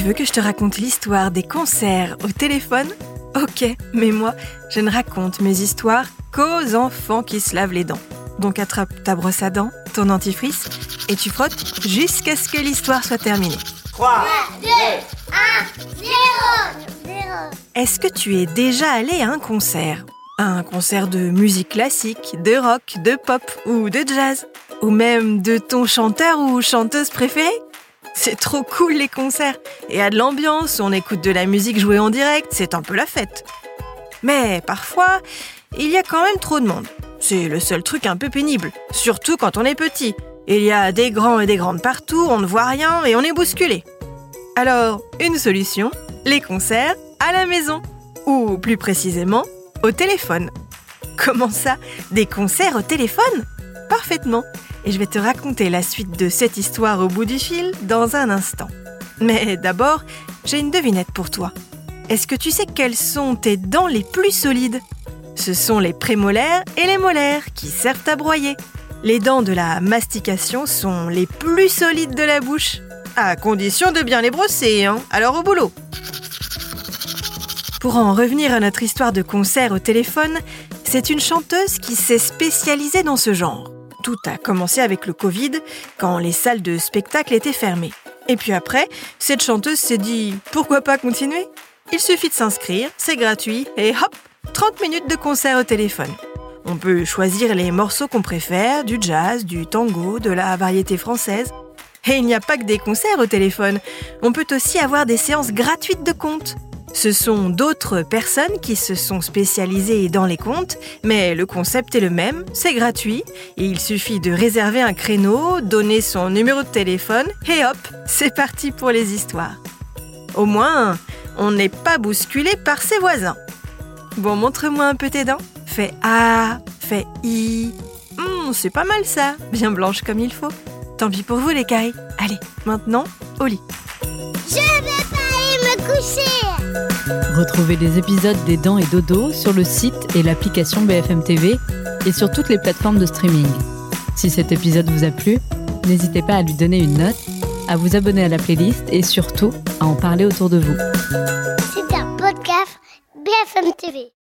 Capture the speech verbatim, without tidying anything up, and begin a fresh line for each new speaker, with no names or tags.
veux que je te raconte l'histoire des concerts au téléphone ? Ok, mais moi, je ne raconte mes histoires qu'aux enfants qui se lavent les dents. Donc attrape ta brosse à dents, ton dentifrice, et tu frottes jusqu'à ce que l'histoire soit terminée.
trois, deux, un, zéro.
Est-ce que tu es déjà allé à un concert ? Un concert de musique classique, de rock, de pop ou de jazz ? Ou même de ton chanteur ou chanteuse préférée ? C'est trop cool les concerts. Il y a de l'ambiance, on écoute de la musique jouée en direct, c'est un peu la fête. Mais parfois, il y a quand même trop de monde. C'est le seul truc un peu pénible, surtout quand on est petit. Il y a des grands et des grandes partout, on ne voit rien et on est bousculé. Alors, une solution, les concerts à la maison. Ou plus précisément, au téléphone. Comment ça ? Des concerts au téléphone ? Parfaitement. Et je vais te raconter la suite de cette histoire au bout du fil dans un instant. Mais d'abord, j'ai une devinette pour toi. Est-ce que tu sais quelles sont tes dents les plus solides ? Ce sont les prémolaires et les molaires qui servent à broyer. Les dents de la mastication sont les plus solides de la bouche. À condition de bien les brosser, hein ? Alors au boulot. Pour en revenir à notre histoire de concert au téléphone, c'est une chanteuse qui s'est spécialisée dans ce genre. Tout a commencé avec le Covid, quand les salles de spectacle étaient fermées. Et puis après, cette chanteuse s'est dit « Pourquoi pas continuer ? Il suffit de s'inscrire, c'est gratuit, et hop, trente minutes de concert au téléphone. On peut choisir les morceaux qu'on préfère, du jazz, du tango, de la variété française. Et il n'y a pas que des concerts au téléphone, on peut aussi avoir des séances gratuites de contes. Ce sont d'autres personnes qui se sont spécialisées dans les contes, mais le concept est le même, c'est gratuit, et il suffit de réserver un créneau, donner son numéro de téléphone, et hop, c'est parti pour les histoires. Au moins, on n'est pas bousculé par ses voisins. Bon, montre-moi un peu tes dents. Fais A, fais I. Hum, c'est pas mal ça, bien blanche comme il faut. Tant pis pour vous les cailles. Allez, maintenant, au lit.
Je vais pas aller me coucher.
Retrouvez les épisodes des Dents et Dodo sur le site et l'application B F M T V et sur toutes les plateformes de streaming. Si cet épisode vous a plu, n'hésitez pas à lui donner une note, à vous abonner à la playlist et surtout à en parler autour de vous.
C'est un podcast B F M T V.